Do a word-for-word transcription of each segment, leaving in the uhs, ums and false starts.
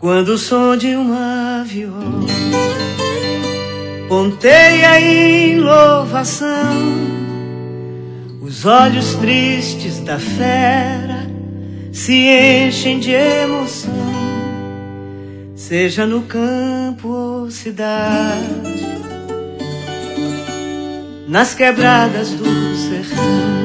Quando o som de uma viola ponteia em louvação, os olhos tristes da fera se enchem de emoção. Seja no campo ou cidade, nas quebradas do sertão,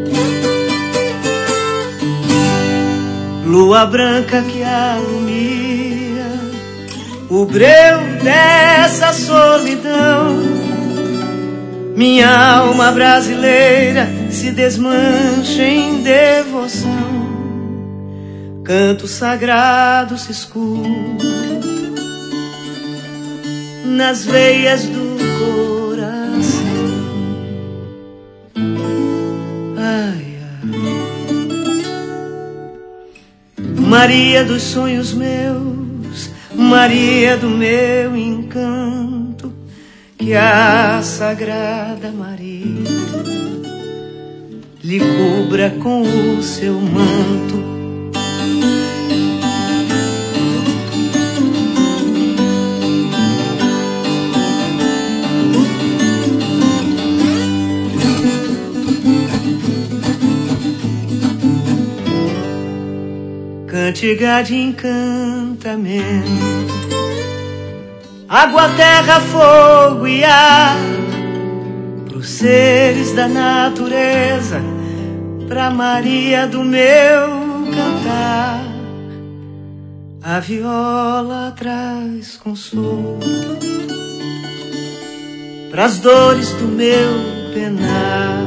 lua branca que alumia o breu dessa solidão, minha alma brasileira se desmancha em devoção. Canto sagrado se escuta nas veias do coração. Ai, ai. Maria dos sonhos meus, Maria do meu encanto, que a Sagrada Maria lhe cubra com o seu manto. Cantiga de encantamento, água, terra, fogo e ar, pros seres da natureza, pra Maria do meu cantar. A viola traz consolo pras dores do meu penar.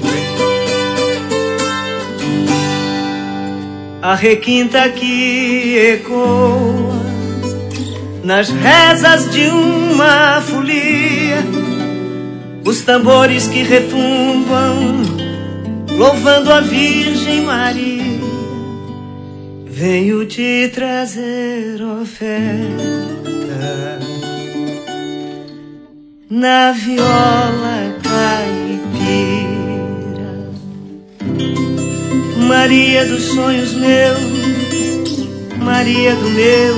A requinta que ecoa nas rezas de uma folia, os tambores que retumbam louvando a Virgem Maria. Venho te trazer oferta na viola caipira. Maria dos sonhos meus, Maria do meu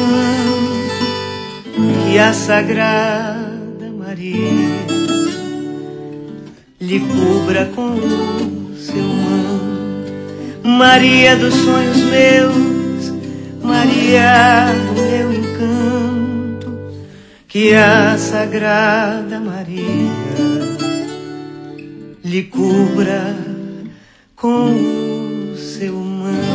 encanto, que a Sagrada Maria lhe cubra com o seu manto. Maria dos sonhos meus, Maria do meu encanto, que a Sagrada Maria lhe cubra com o seu manto.